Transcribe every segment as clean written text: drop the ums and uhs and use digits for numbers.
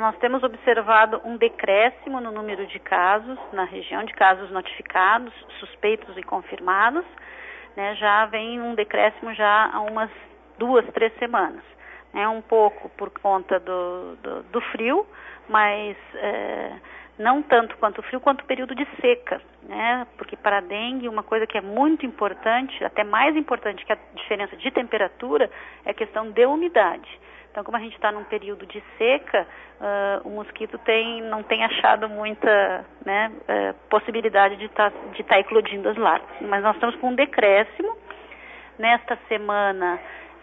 nós temos observado um decréscimo no número de casos na região, de casos notificados, suspeitos e confirmados, né? Já vem um decréscimo já há umas 2, 3 semanas. Um pouco por conta do frio, mas não tanto quanto o frio, quanto o período de seca, né? Porque para a dengue, uma coisa que é muito importante, até mais importante que a diferença de temperatura, é a questão de umidade. Então, como a gente está num período de seca, o mosquito não tem achado muita, né, possibilidade de estar eclodindo as larvas. Mas nós estamos com um decréscimo. Nesta semana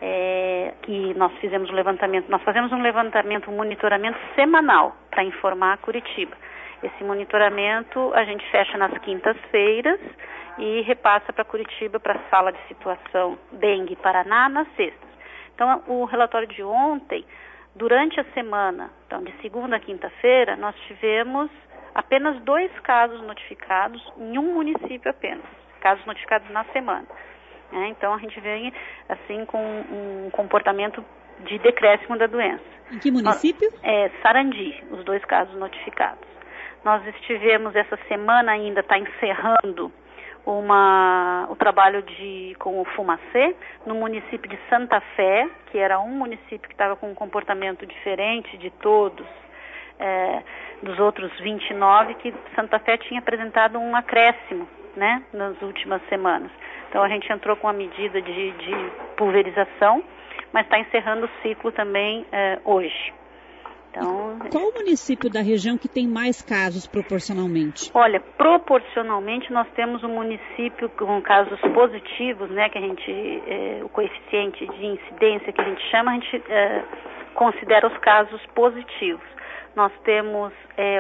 que nós fizemos nós fazemos um levantamento, um monitoramento semanal para informar a Curitiba. Esse monitoramento a gente fecha nas quintas-feiras e repassa para Curitiba, para a sala de situação dengue Paraná, nas sextas. Então, o relatório de ontem, durante a semana, então de segunda a quinta-feira, nós tivemos apenas 2 casos notificados em um município apenas, casos notificados na semana. Então, a gente vem, assim, com um comportamento de decréscimo da doença. Em que município? Sarandi, os 2 casos notificados. Nós estivemos, essa semana ainda, está encerrando o trabalho com o Fumacê, no município de Santa Fé, que era um município que estava com um comportamento diferente de todos, dos outros 29, que Santa Fé tinha apresentado um acréscimo, né, nas últimas semanas. Então, a gente entrou com a medida de pulverização, mas está encerrando o ciclo também hoje. Então, qual o município da região que tem mais casos proporcionalmente? Olha, proporcionalmente nós temos um município com casos positivos, né, que a gente, o coeficiente de incidência que a gente chama, a gente considera os casos positivos. Nós temos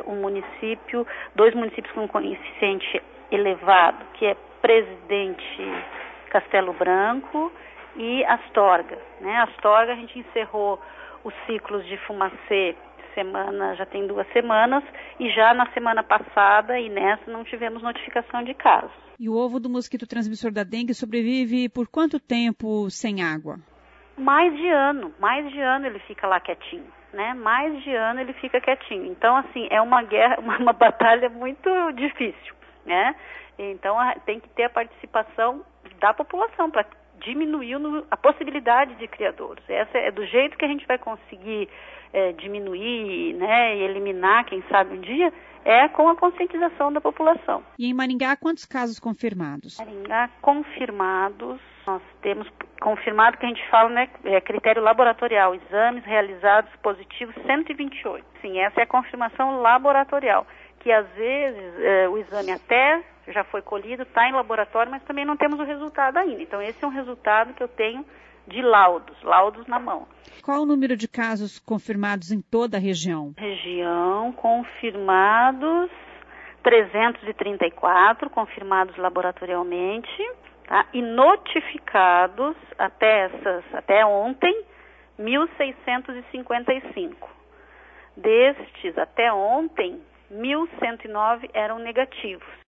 2 municípios com coeficiente elevado, que é Presidente Castelo Branco e Astorga, né? Astorga, a gente encerrou os ciclos de Fumacê já tem 2 semanas, e já na semana passada e nessa não tivemos notificação de casos. E o ovo do mosquito transmissor da dengue sobrevive por quanto tempo sem água? Mais de ano ele fica lá quietinho, né? Mais de ano ele fica quietinho. Então, assim, é uma guerra, uma batalha muito difícil, né? Então, tem que ter a participação da população para diminuir a possibilidade de criadouros. Essa é do jeito que a gente vai conseguir diminuir, né, e eliminar, quem sabe um dia, com a conscientização da população. E em Maringá, quantos casos confirmados? Maringá, confirmados, nós temos confirmado, que a gente fala, né, critério laboratorial, exames realizados positivos, 128. Sim, essa é a confirmação laboratorial, que às vezes o exame até já foi colhido, está em laboratório, mas também não temos o resultado ainda. Então, esse é um resultado que eu tenho de laudos na mão. Qual o número de casos confirmados em toda a região? Região, confirmados, 334, confirmados laboratorialmente, tá? E notificados até ontem, 1.655. Destes, até ontem, 1.109 eram negativos.